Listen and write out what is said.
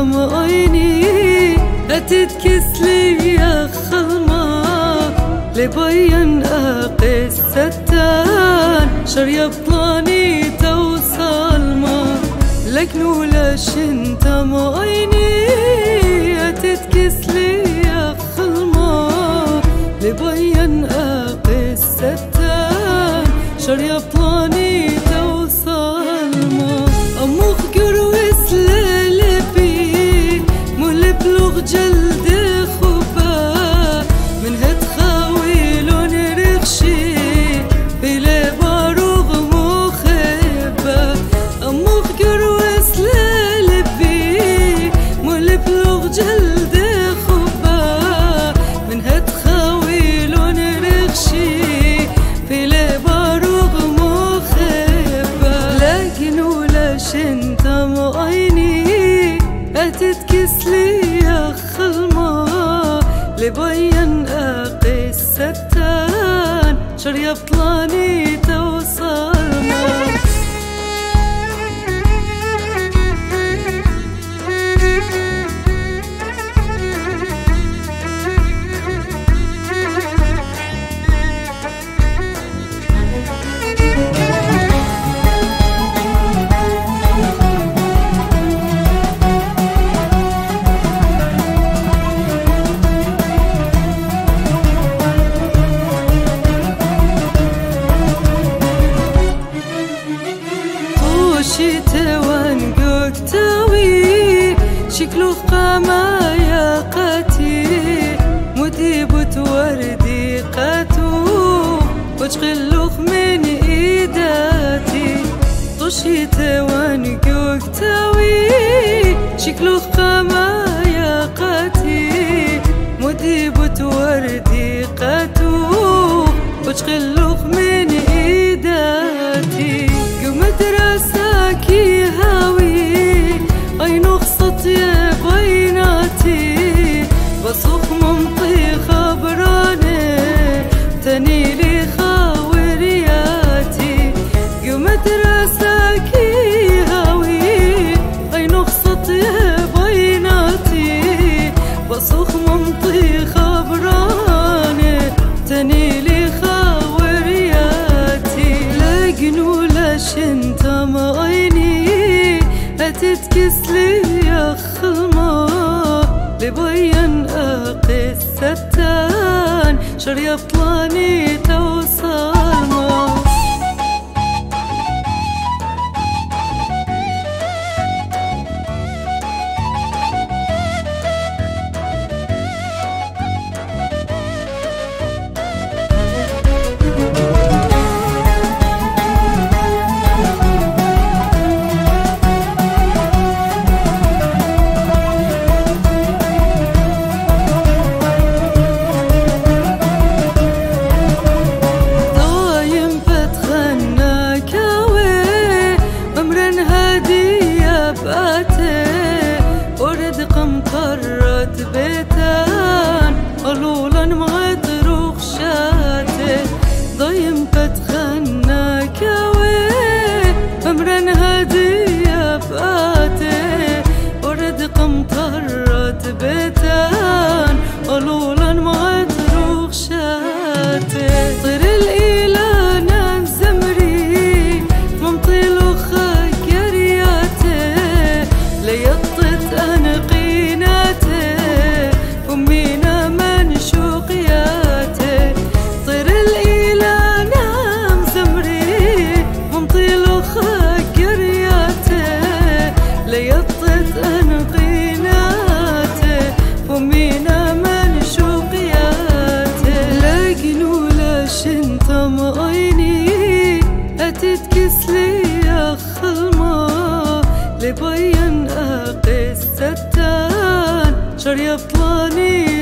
عيني تتكسلي يا خلما لبين قصتان شريا بطلاني توصل ما لكن ولاش انت عيني تتكسلي يا خلما لبين قصتان شريا بطلاني توصل ما أموخ قروس للبي مول بلوغ جلد خبا من هد خاويلون رخشي بلا باروغ مخبا أموخ قروس للبي مول بلوغ جلد خبا من هد خاويلون رخشي بلا باروغ مخبا لكن ولاش انت عيني تتكسلي يا خلما لبين قصتان شريا بطلاني توصل ما توان قوكتاوي شكله قاما يا قاتي مديب توردي قاتو وشغلوخ من ايداتي طشي توان قوكتاوي شكله قاما يا قاتي مديب توردي قاتو وشغلوخ من ايداتي قمت راساكي هاوي أي نقصت يا بيناتي بصوخ ممطي خبراني تنيلي خاورياتي قمت راساكي هاوي أي نقصت يا بيناتي بصوخ ممطي خبراني تنيلي خاورياتي لكن ولاش انت عيني تتكسلي يا خلما لبين قصتان شريا بطلاني توصل ما ورد قمطرت بيتان قلولا مغطروخ شاتي ضيم فتخنا كاوي أمرن هدية باتي ورد قمطرت بيتان قلولا مغطروخ شاتي طير الإيلان زمري ممطيلو خاكرياتي ليطت أنقيناتي أمينا منشوقياتي طير الإيلان زمري ممطيلو خاكرياتي ليطت أنقيناتي أمينا منشوقياتي لكن ولاش انت عيني تتكسلي يا خلما لبين قصتان شريا بطلاني